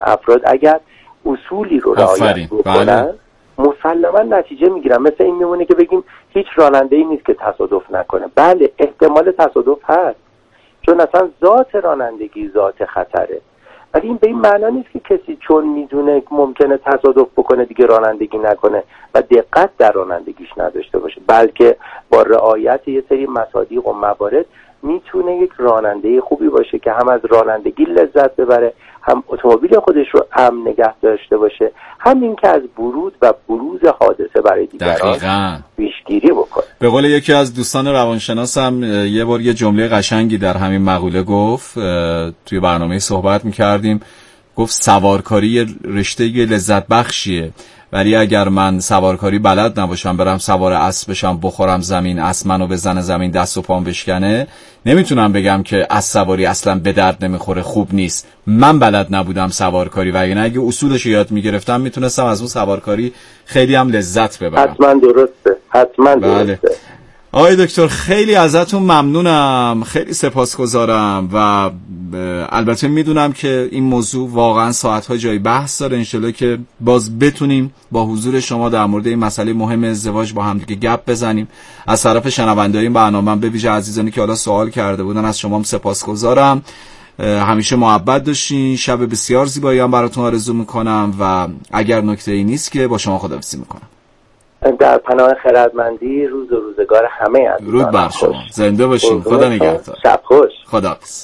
افراد اگر اصولی رو رعایت میکنن مسلما نتیجه میگیرن. مثل این میمونه که بگیم هیچ راننده‌ای نیست که تصادف نکنه. بله احتمال تصادف هست، چون اصلا ذات رانندگی ذات خطره، ولی این به این معنا نیست که کسی چون میدونه ممکنه تصادف بکنه دیگه رانندگی نکنه و دقت در رانندگیش نداشته باشه، بلکه با رعایت یه سری مصادیق و موارد میتونه یک راننده خوبی باشه که هم از رانندگی لذت ببره، هم اتومبیل خودش رو امن نگه داشته باشه، همین که از ورود و بروز حادثه برای دیگران پیشگیری بکنه. به قول یکی از دوستان روانشناسم یه بار یه جمله قشنگی در همین مقوله گفت، توی برنامه صحبت میکردیم، گفت سوارکاری رشته لذت بخشیه، ولی اگر من سوارکاری بلد نباشم، برم سوار اسب بشم، بخورم زمین، اسب منو بزنه زمین، دست و پام بشکنه، نمیتونم بگم که اسب سواری اصلا به درد نمیخوره، خوب نیست. من بلد نبودم سوارکاری، و اگه اصولش یاد میگرفتم میتونستم از اون سوارکاری خیلی هم لذت ببرم. حتما درسته، حتما درسته. آقای دکتر خیلی ازتون ممنونم، خیلی سپاسگزارم، و البته میدونم که این موضوع واقعا ساعت‌ها جای بحث داره. انشالله که باز بتونیم با حضور شما در مورد این مسئله مهم ازدواج با هم دیگه گپ بزنیم. از طرف شنونده‌های این برنامه به ویژه عزیزانی که حالا سوال کرده بودن از شما هم سپاسگزارم. همیشه محبت داشتین. شب بسیار زیبایی هم براتون آرزو میکنم و اگر نکته‌ای نیست که با شما خداحافظی میکنم. در پناه خردمندی، روز و روزگار همه عزیزان. درود بر شما. زنده باشین. خدا نگهدار. شب خوش. خداحافظ.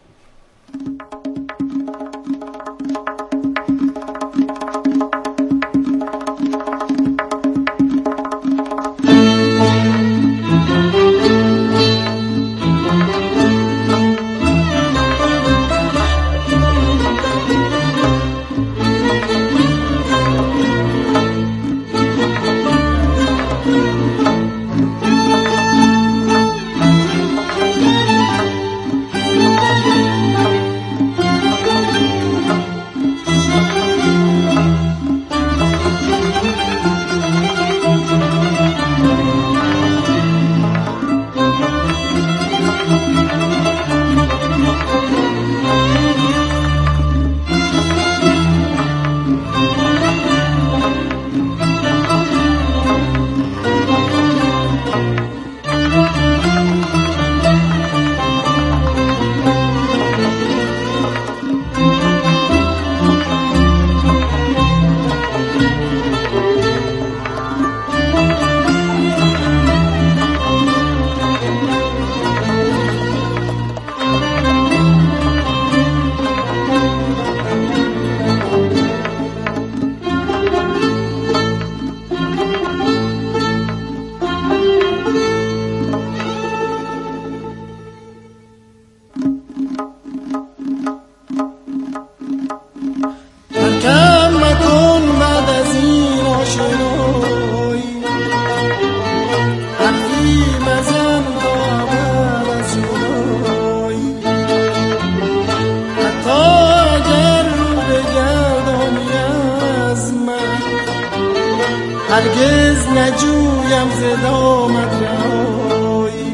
هرگز نجویم ز دامت رهایی.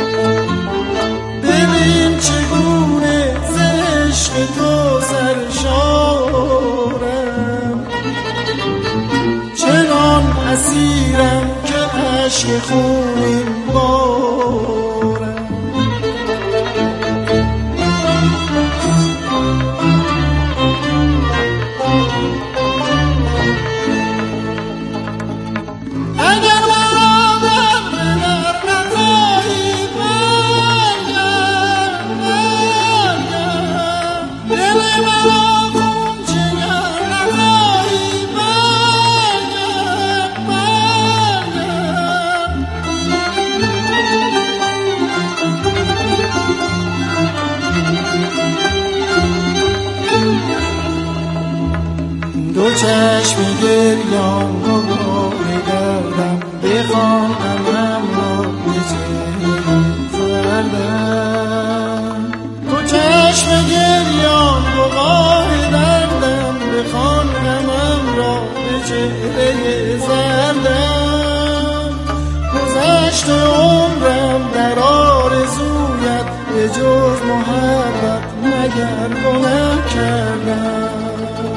ببین چگونه ز عشق تو سرشارم، چنان اسیرم که عشق خونین بارم. دو چشم گریان و گاه دردم بخواهم را به چهره زردم. دو چشم گریان و گاه دردم بخواهم را به چهره زردم. گذشت عمرم در آرزویت به جز محبت مگر گناه کردم.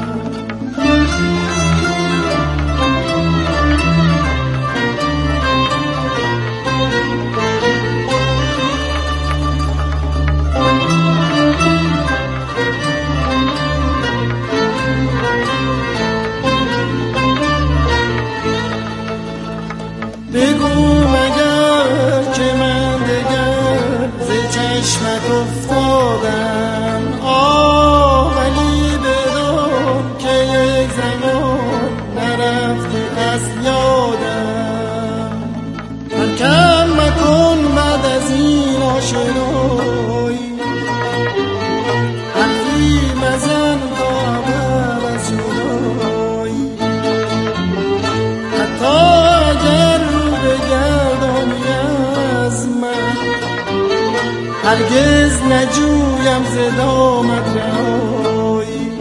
هرگز نجویم ز دامت رهایی.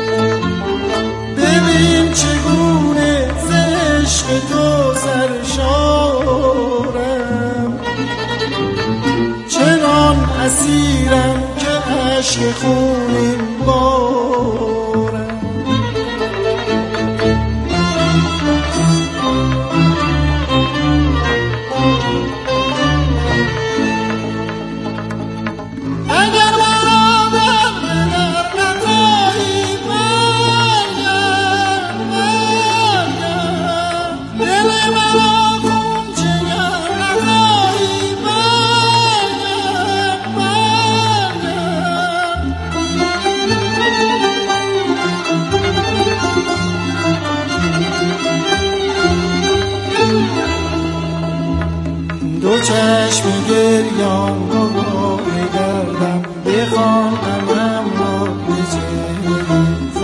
ببین چگونه ز عشق تو سرشارم، چنان اسیرم که عشق خونین بارم. دو چشم گریان رو بگردم، بخوان غمم را به چهره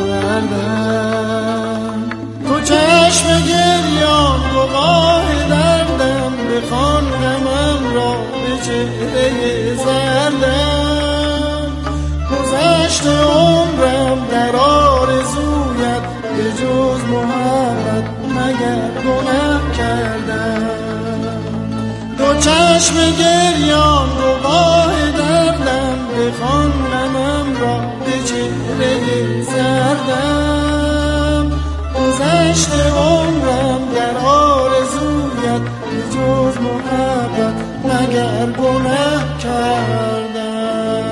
زردم. دو چشم گریان رو راه دردم، بخوان غمم را به چهره زردم. گذشت عمرم در آرزویت، به جز محبت مگر گناه کردم. دو چشم گریان رو راه دردم، بخوان غمم را به چهره زردم. گذشت عمرم در آرزویت، به جز محبت مگر گناه کردم.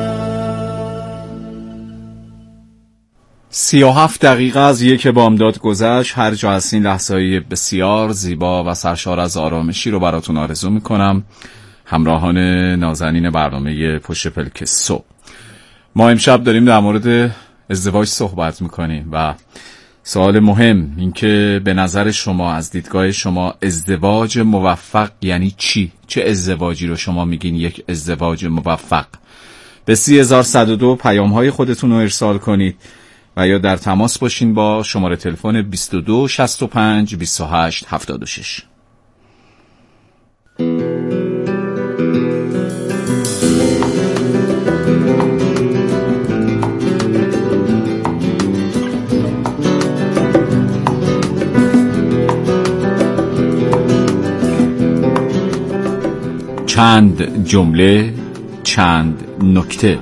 37 دقیقه از یک بامداد گذشت. هر جا هستین لحظه‌ای بسیار زیبا و سرشار از آرامشی رو براتون آرزو میکنم. همراهان نازنین برنامه پشت پلک صبح، ما امشب داریم در مورد ازدواج صحبت میکنیم و سوال مهم این که به نظر شما، از دیدگاه شما، ازدواج موفق یعنی چی؟ چه ازدواجی رو شما میگین یک ازدواج موفق؟ به 30102 پیام‌های خودتون رو ارسال کنید و یا در تماس باشین با شماره تلفن 22 65 28 76. چند جمله، چند نکته.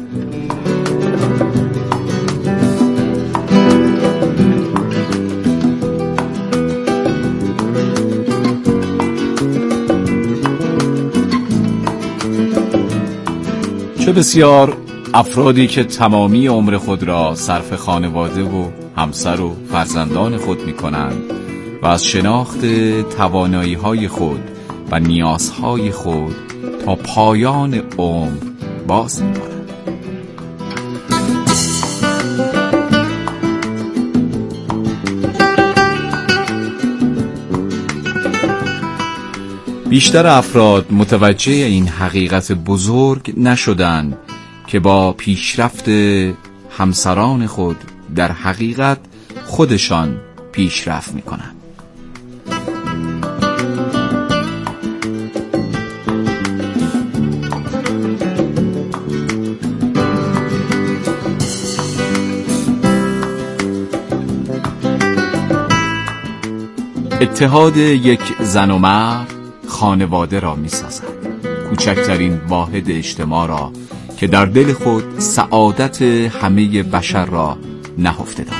چه بسیار افرادی که تمامی عمر خود را صرف خانواده و همسر و فرزندان خود می کنند و از شناخت توانایی‌های خود و نیازهای خود تا پایان عمر باز می کنند. بیشتر افراد متوجه این حقیقت بزرگ نشدند که با پیشرفت همسران خود در حقیقت خودشان پیشرفت می‌کنند. اتحاد یک زن و مرد خانواده را می سازد، کوچکترین واحد اجتماع را که در دل خود سعادت همه بشر را نهفته دارد.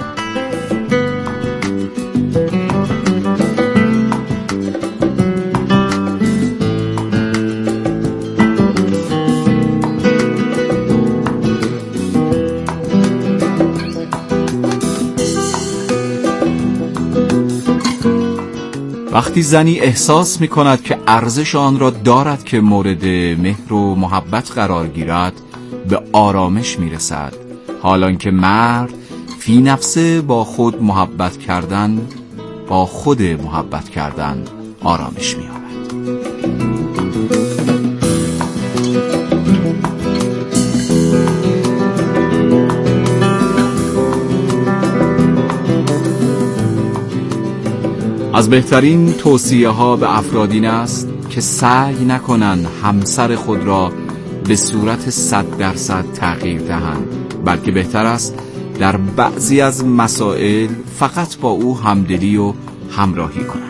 وقتی زنی احساس می کند که ارزش آن را دارد که مورد مهر و محبت قرار گیرد، به آرامش می رسد، حالان که مرد فی نفسه با خود محبت کردن، با خود محبت کردن آرامش می یابد. از بهترین توصیه ها به افراد این است که سعی نکنند همسر خود را به صورت 100% تغییر دهند، بلکه بهتر است در بعضی از مسائل فقط با او همدلی و همراهی کنند.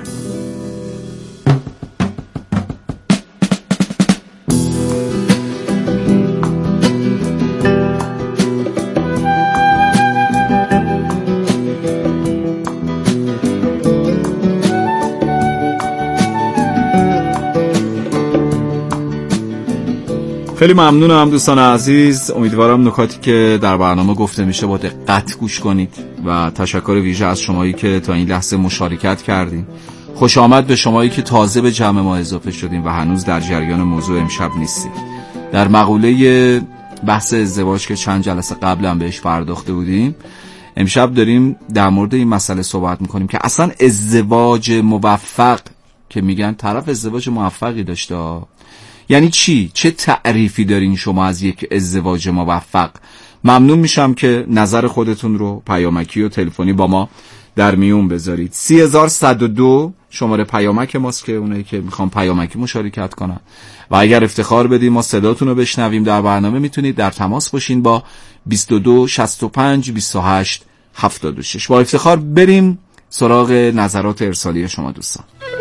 خیلی ممنونم دوستان عزیز. امیدوارم نکاتی که در برنامه گفته میشه با دقت گوش کنید و تشکر ویژه از شمایی که تا این لحظه مشارکت کردین. خوش آمد به شمایی که تازه به جمع ما اضافه شدین و هنوز در جریان موضوع امشب نیستید. در مقوله بحث ازدواج که چند جلسه قبلا بهش پرداخته بودیم، امشب داریم در مورد این مسئله صحبت میکنیم که اصلا ازدواج موفق که میگن طرف ازدواج موفقی داشته، یعنی چی؟ چه تعریفی دارین شما از یک ازدواج موفق؟ ممنون میشم که نظر خودتون رو پیامکی و تلفنی با ما در میون بذارید. 3102 شماره پیامک ماست که اونایی که میخوان پیامکی مشارکت کنن و اگر افتخار بدیم ما صداتون رو بشنویم در برنامه، میتونید در تماس باشین با 22 65 28 76. با افتخار بریم سراغ نظرات ارسالی شما دوستان.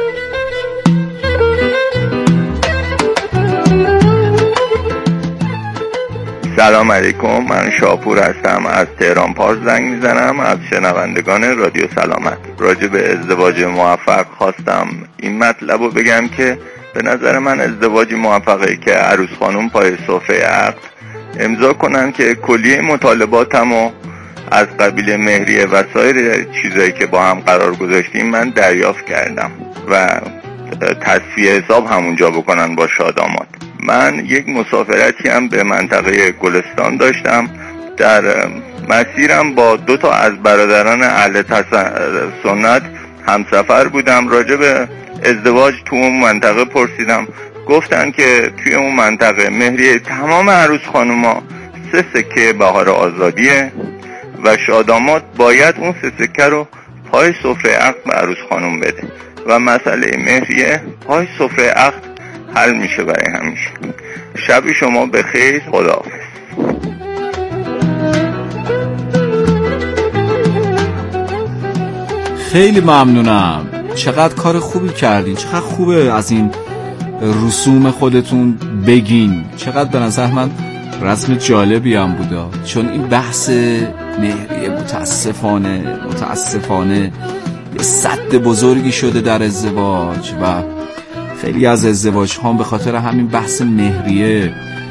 سلام علیکم، من شاپور هستم، از تهران پارس زنگ میزنم، از شنوندگان رادیو سلامت. راجع به ازدواج موفق خواستم این مطلب رو بگم که به نظر من ازدواج موفقه که عروس خانم پای صفحه عقد امضا کنن که کلیه مطالباتم و از قبیل مهریه و سایر چیزایی که با هم قرار گذاشتیم من دریافت کردم و تصفیه حساب همونجا بکنن با شادامات. من یک مسافرتی هم به منطقه گلستان داشتم. در مسیرم با 2 از برادران اهل سنت همسفر بودم. راجع به ازدواج تو اون منطقه پرسیدم، گفتن که توی اون منطقه مهریه تمام عروس خانوما 3 سکه بهار آزادیه و شادامات باید اون 3 سکه رو پای سفره عقد به عروس خانوم بده و مسئله مهریه پای سفره عقد حل میشه برای همیشه. شب شما بخیر، خداحافظ. خیلی ممنونم، چقدر کار خوبی کردین، چقدر خوبه از این رسوم خودتون بگین. چقدر به نظر من رسم جالبی هم بودا، چون این بحث مهریه متاسفانه یه سد بزرگی شده در ازدواج و خیلی از ازدواج ها به خاطر همین بحث مهریه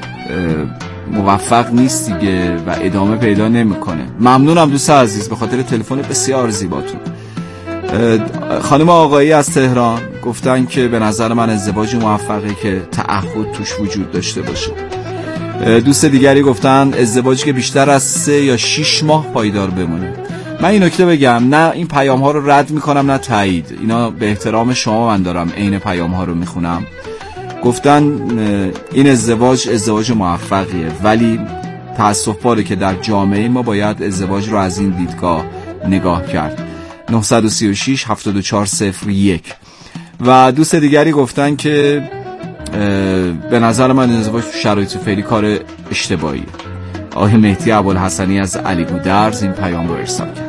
موفق نیست دیگه و ادامه پیدا نمیکنه. ممنونم دوست عزیز به خاطر تلفن بسیار زیباتون. خانم آقایی از تهران گفتن که به نظر من ازدواج موفقه که تعهد توش وجود داشته باشه. دوست دیگری گفتن ازدواجی که بیشتر از 3 یا 6 ماه پایدار بمونه. من این نکته بگم، نه این پیام ها رو رد میکنم نه تایید، اینا به احترام شما من دارم عین پیام ها رو میخونم. گفتن این ازدواج موفقیه، ولی تأسف باره که در جامعه ما باید ازدواج رو از این دیدگاه نگاه کرد. 936 7401. و دوست دیگری گفتن که به نظر من ازدواج تو شرایط فعلی کار اشتباهیه. آقای مهدی ابوالحسنی از علی گودرز این پیام رو ارسال کرد.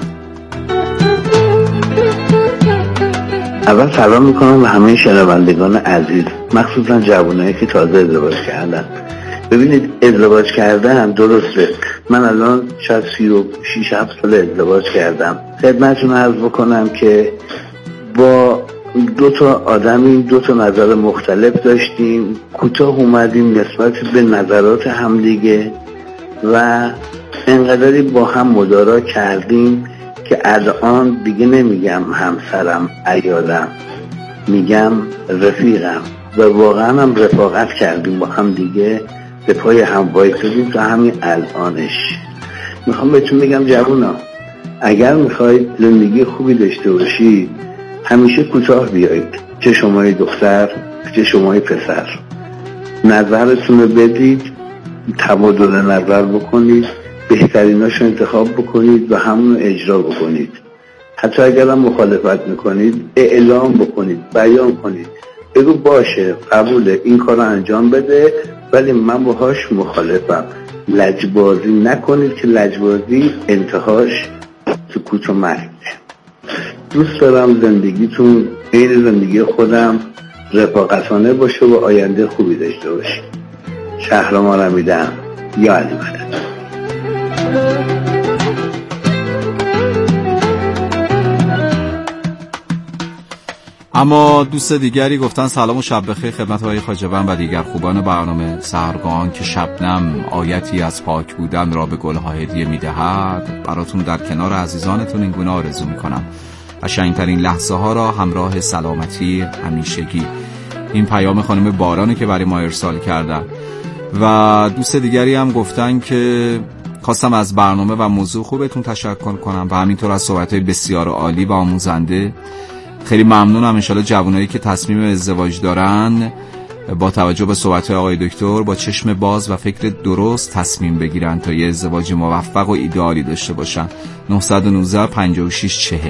اول سلام میکنم به همه شنوندگان عزیز، مخصوصا جوانایی که تازه ازدواج کردن. ببینید ازدواج کردن درسته، من الان شاید 36-7 سال ازدواج کردم. خدمتتون عرض بکنم که با 2 آدمی 2 نظر مختلف داشتیم، کوتاه اومدیم نسبت به نظرات همدیگه و انقدری با هم مدارا کردیم که الان دیگه نمیگم همسرم عیالم، میگم رفیقم و واقعا هم رفاقت کردیم با هم دیگه، به پای هم وایسادیم تا همین الانش. میخوام بهتون بگم جوونا، اگر میخواید زندگی خوبی داشته باشید همیشه کوتاه بیایید، چه شمای دختر چه شمای پسر، نظرتون رو بدید، تبادل نظر بکنید، بهتریناشو انتخاب بکنید و همون اجرا بکنید. حتی اگر هم مخالفت میکنید اعلام بکنید، بیان کنید، بگو باشه قبوله، این کار رو انجام بده ولی من باهاش مخالفم. لجبازی نکنید که لجبازی انتهاش سکوت و مرگ. دوست دارم زندگیتون غیر زندگی خودم رفاقتانه باشه و آینده خوبی داشته باشید. شهرام آرمیده‌ام، یا علی مدد. اما دوست دیگری گفتن سلام و شب بخیر خدمت آقای خواجه‌بند و دیگر خوبان برنامه سحرگاهان که شبنم آیتی از پاک بودن را به گل‌ها هدیه می‌دهد. براتون در کنار عزیزانتون این گونه آرزو می‌کنم قشنگترین لحظه ها را همراه سلامتی همیشگی. این پیام خانم بارانی که برای ما ارسال کردن. و دوست دیگری هم گفتن که خواستم از برنامه و موضوع خوبتون تشکر کنم و همینطور از صحبت‌های بسیار عالی و آموزنده. خیلی ممنونم. انشالله جوانایی که تصمیم ازدواج دارن با توجه به صحبت‌های آقای دکتر با چشم باز و فکر درست تصمیم بگیرن تا یه ازدواج موفق و ایدئالی داشته باشن. 919 56 40.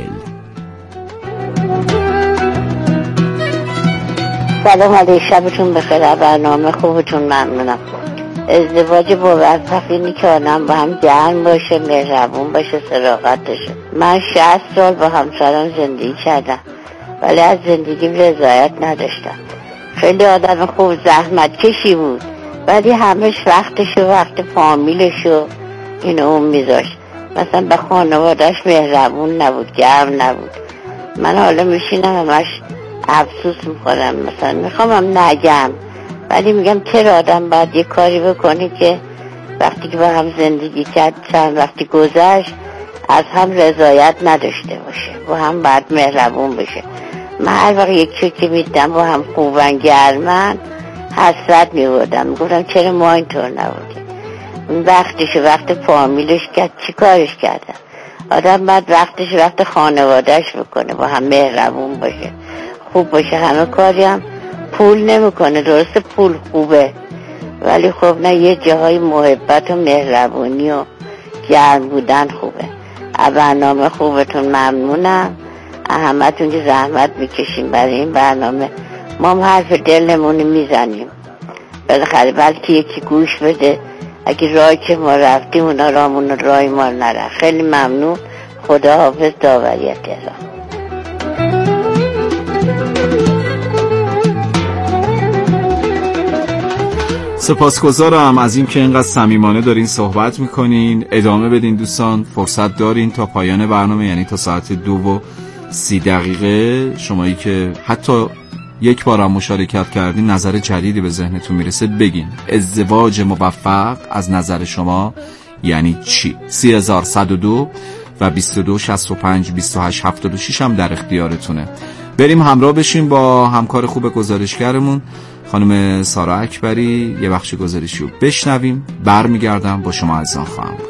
سلام علیکم، شبتون بخیر. برنامه خوبتون ممنونم. ازدواج موفق اینی که آدم با هم گرم باشه، مهربون باشه، صداقت داشته. من 60 سال با همسرم زندگی کردم ولی از زندگیم رضایت نداشتم. خیلی آدم خوب، زحمت کشی بود ولی همش وقتشو وقت فامیلشو اینو اون میذاشت. مثلا به خانوادهش مهربون نبود، گرم نبود. من حالا میشینم همش افسوس میکنم، مثلا میخوام نگم ولی میگم چرا آدم باید یه کاری بکنه که وقتی که با هم زندگی کرد چند وقتی گذشت از هم رضایت نداشته باشه، با هم باید مهربون بشه. من هر وقت یکی که میدم با هم خوبن گرمن حسرت میبودم، میگفتم چرا ما اینطور نبودیم. وقتش وقت فامیلش کرد، چی کارش کردن؟ آدم باید وقتش وقت خانوادهش بکنه، با هم مهربون باشه، خوب باشه. همه کاری هم پول نمیکنه، درسته پول خوبه ولی خب نه، یه جاهای محبت و مهربونی و گرم بودن خوبه. برنامه خوبتون ممنونم، همتون که زحمت میکشیم برای این برنامه. ما هم حرف دلمون میزنیم بالاخره، بلکه یکی گوش بده. اگه راهی که ما رفتیم اونا رامون راهی ما نره. خیلی ممنون. خدا حافظ. داوری تهران. سپاسگزارم از این که اینقدر صمیمانه دارین صحبت میکنین. ادامه بدین دوستان، فرصت دارین تا پایان برنامه، یعنی تا ساعت 2:30. شمایی که حتی یک بار هم مشارکت کردین، نظر جدیدی به ذهنتون میرسه بگین. ازدواج موفق از نظر شما یعنی چی؟ 3102 و 22652876 هم در اختیارتونه. بریم همراه بشیم با همکار خوب گزارشگرمون خانم سارا اکبری، یه بخش گزارشی رو بشنویم. برمیگردم با شما عزیزان خواهم بود.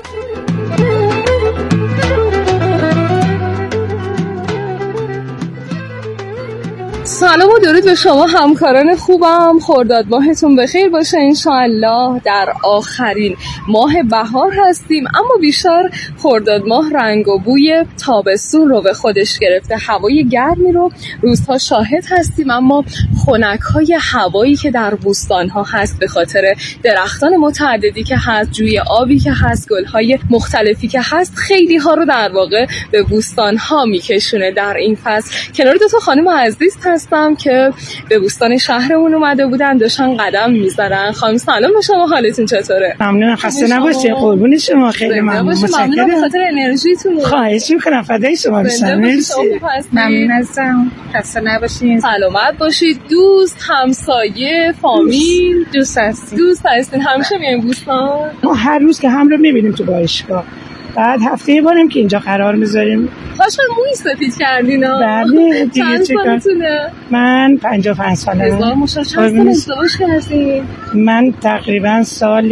سلام و درود به شما همکاران خوبم. خرداد ماهتون بخیر باشه انشاءالله. در آخرین ماه بهار هستیم اما بیشتر خرداد ماه رنگ و بوی تابستون رو به خودش گرفته. هوای گرمی رو روزها شاهد هستیم اما خنک‌های هوایی که در بوستان‌ها هست به خاطر درختان متعددی که هست، جوی آبی که هست، گل‌های مختلفی که هست، خیلی ها رو در واقع به بوستان‌ها میکشونه. در این فصل کنار دو تا خانم عزیز هستم که به بوستان شهرمون اومده بودن، داشتن قدم میذارن. خانم سلام به شما، حالتون چطوره؟ ممنونم، خسته نباشید. قربون شما، خیلی ممنون. ممنونم به خاطر انرژیتون. خواهش میکنم، فدای شما بشم. مرسی. ممنون ازم. خسته نباشید. سلامت باشید. دوست، همسایه، فامیل دوست هستین؟ دوست هستین. همیشه میایم بوستان؟ ما هر روز که هم رو میبینیم تو باشگاه، بعد هفته یه بارم که اینجا قرار میذاریم. خوشحال موی سفید کردین ها؟ بله دیگه. چند سالتونه؟ من 55 سالمه. هزار مشاهده. چند سال ازدواج کردین؟ من تقریبا سال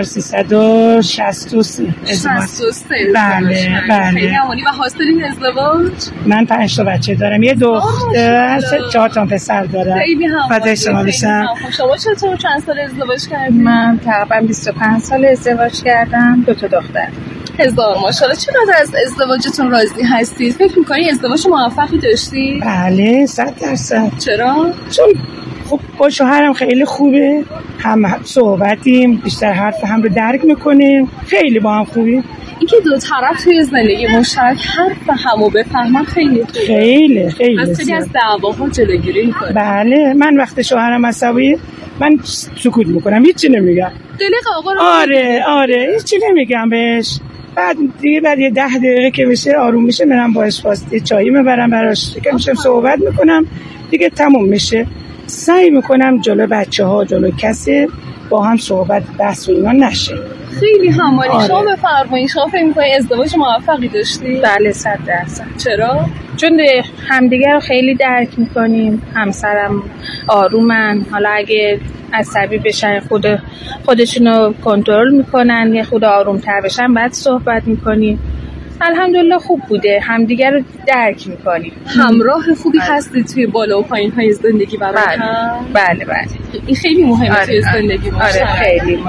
1363 63. بله بله. خیلی همانی. و حاصلین ازدواج؟ من 5 تا بچه دارم، یه دختر، 4 تا پسر دارم. خیلی همانی. فدای شما بشم. شما چطور چند سال ازدواج کردین؟ من تقریبا 25 سال ازدواج کردم، 2 تا دختر. هزار ماشاءالله. چقدر از ازدواجتون راضی هستید؟ فکر می‌کنی ازدواج موفقی داشتی؟ بله 100%. چرا؟ چون خب با شوهرم خیلی خوبه، هم صحبتیم، بیشتر حرف هم رو درک میکنیم، خیلی با هم خوبیم. اینکه دو طرف توی زندگی مشترک حرف همو بفهمن خیلی خوبه. خیلی از خیلی از دعواها جلوگیری میکنه. بله، من وقتی شوهرم عصبی من سکوت میکنم، هیچی نمیگم. دلیق آقا رو آره هیچی نمیگم بهش. بعد یه 10 دقیقه که بشه آروم میشه، منم باهاش واسطه چایی میبرم براش، که میشم صحبت میکنم دیگه، تموم میشه. سعی میکنم جلو بچه‌ها، جلو کسی با هم صحبت بحث و اینا نشه. خیلی همالی. شما بفرمایید، شما فکر می‌کنید ازدواج موفقی داشتی؟ بله 100%. چرا؟ چون همدیگه رو خیلی درک میکنیم، همسرم آرومن، حالا اگه عصبی بشن خودشونو کنترل میکنن، یه خود آرومتر بشن بعد صحبت میکنیم. الحمدلله خوب بوده، همدیگه رو درک میکنیم. همراه خوبی هستی توی بالا و پایین های زندگی برای هم؟ بله. این خیلی مهمه توی زندگی باشه. آره خیلی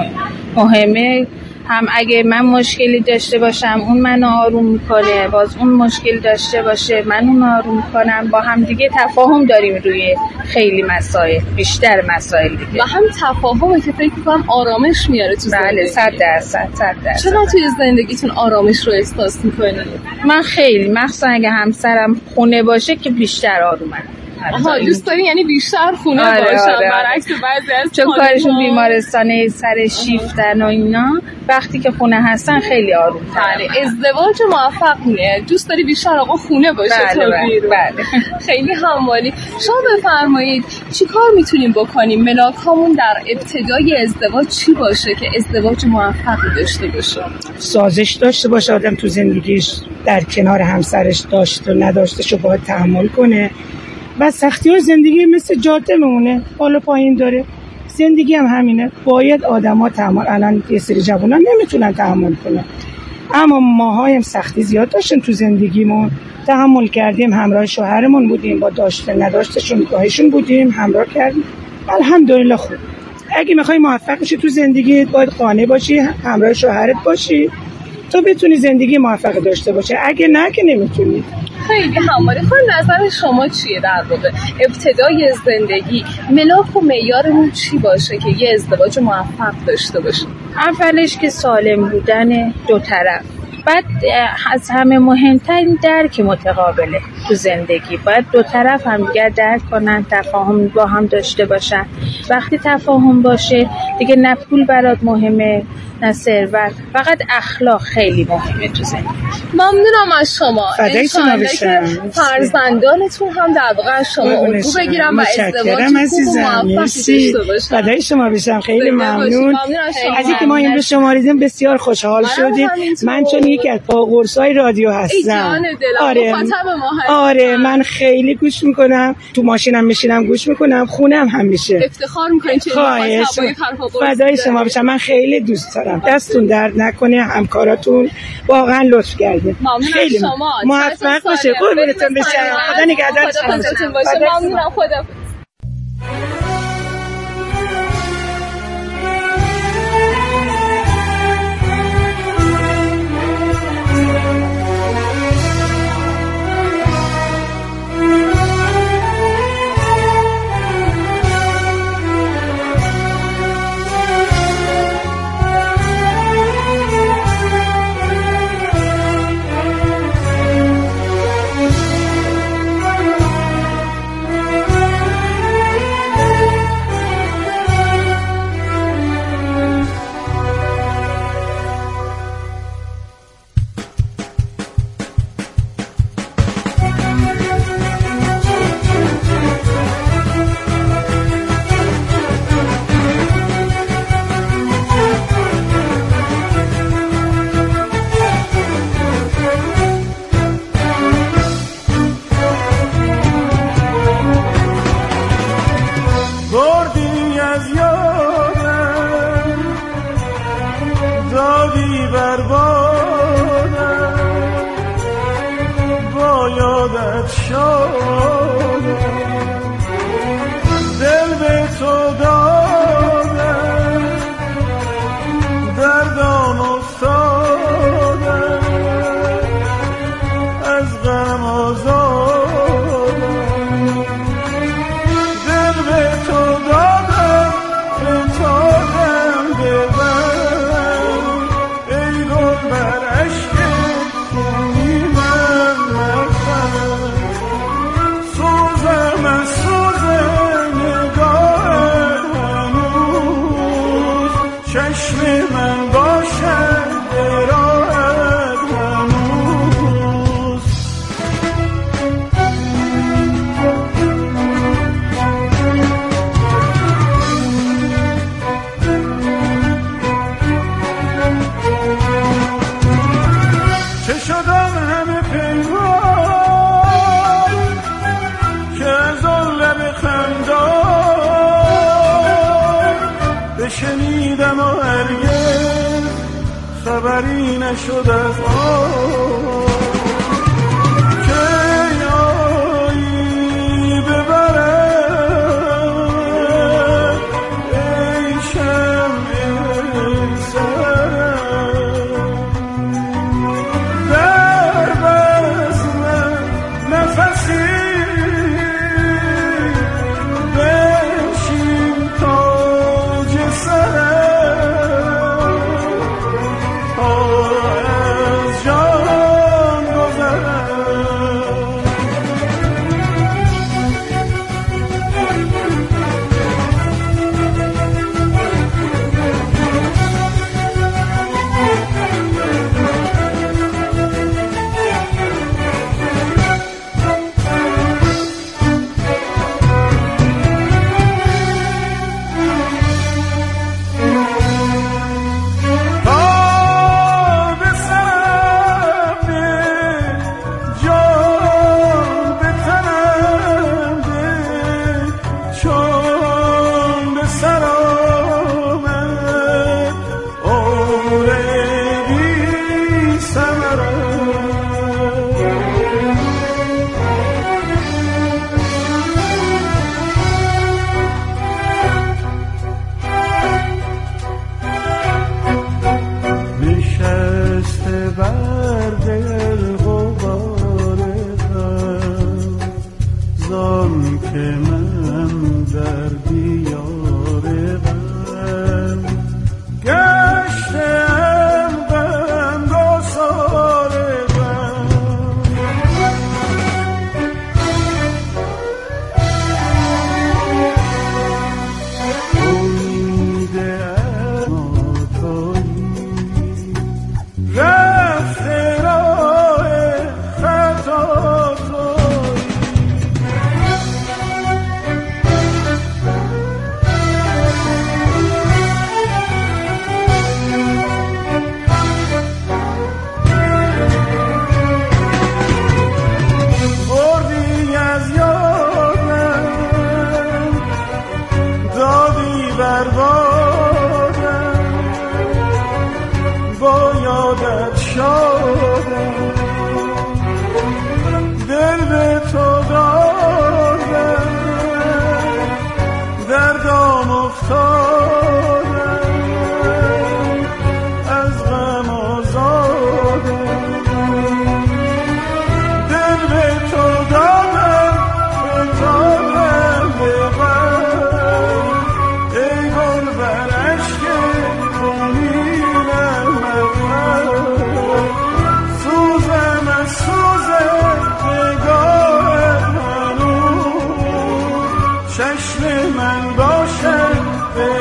مهمه. هم اگه من مشکلی داشته باشم اون منو آروم میکنه، باز اون مشکل داشته باشه من اون آروم میکنم، با هم دیگه تفاهم داریم روی خیلی مسائل، بیشتر مسائل دیگه. و هم تفاهمه که فکر میکنم آرامش میاره تو زندگی. بله 100%. چرا توی زندگیتون آرامش رو احساس میکنید؟ من خیلی، مخصوصا اگه همسرم خونه باشه که بیشتر آرومم. آها، دوست داری یعنی بیشتر خونه باشن. برعکس بعضی از چون کارشون بیمارستانه سر شیفتن و اینا، وقتی که خونه هستن خیلی آروم تره. ازدواج موفق نه، دوست داری بیشتر آقا خونه باشه. بله. خیلی همالی. شما بفرمایید چی کار میتونیم بکنیم؟ ملاک هامون در ابتدای ازدواج چی باشه که ازدواج موفقی داشته باشه؟ سازش داشته باشه آدم تو زندگیش، در کنار همسرش داشته و نداشتهشو باید تحمل کنه. و سختی‌های زندگی مثل جاده میمونه، بالا پایین داره. زندگی هم همینه، باید آدم‌ها تحمل. الان یه سری جوانان نمیتونن تحمل کنن، اما ماها هم سختی زیاد داشتیم تو زندگیمون، تحمل کردیم، همراه شوهرمون بودیم، با داشته نداشتهشون راهشون بودیم، همراه کردیم. الحمدلله خوب. اگه میخوای موفق بشی تو زندگیت باید قانع باشی، همراه شوهرت باشی تو بتونی زندگی موفق داشته باشی، اگه نه که نمیتونی. خیلی همالی. خب نظر شما چیه در واقع ابتدای زندگی ملاک و معیارمون چی باشه که یه ازدواج موفق داشته باشه؟ اولش که سالم بودن دو طرف، بعد از همه مهمتر این درک متقابله تو زندگی. باید دو طرف هم دیگر درک کنن، تفاهم با هم داشته باشن. وقتی تفاهم باشه دیگه نه پول برات مهمه نه ثروت، فقط اخلاق خیلی مهمه تو زندگی. ممنونم از شما. فدای شما بشم. فرزندانتون هم در واقع از شما الگو بگیرن و ازدواج خوب و موفقی داشته باشن. فدای شما بشم. خیلی ممنون از اینکه ما امروز شماریدیم، بسیار خوشحال شدیم. من چون یکی از پاقورسای رادیو هستم. آره من خیلی گوش میکنم، تو ماشینم میشینم گوش میکنم، خونم هم میشه. افتخار میکنین چه فدای شما بشم. من خیلی دوست دارم. دستون درد نکنه، همکاراتون واقعا لطف کردین. خیلی موفق باشه. قربونتون بشم. خدا نگهدارتون باشه. ممنونم. خدا. دل به تو پری نشد از که آیی ببرد ای شمع سرم در بزم نفسی با یادت شادم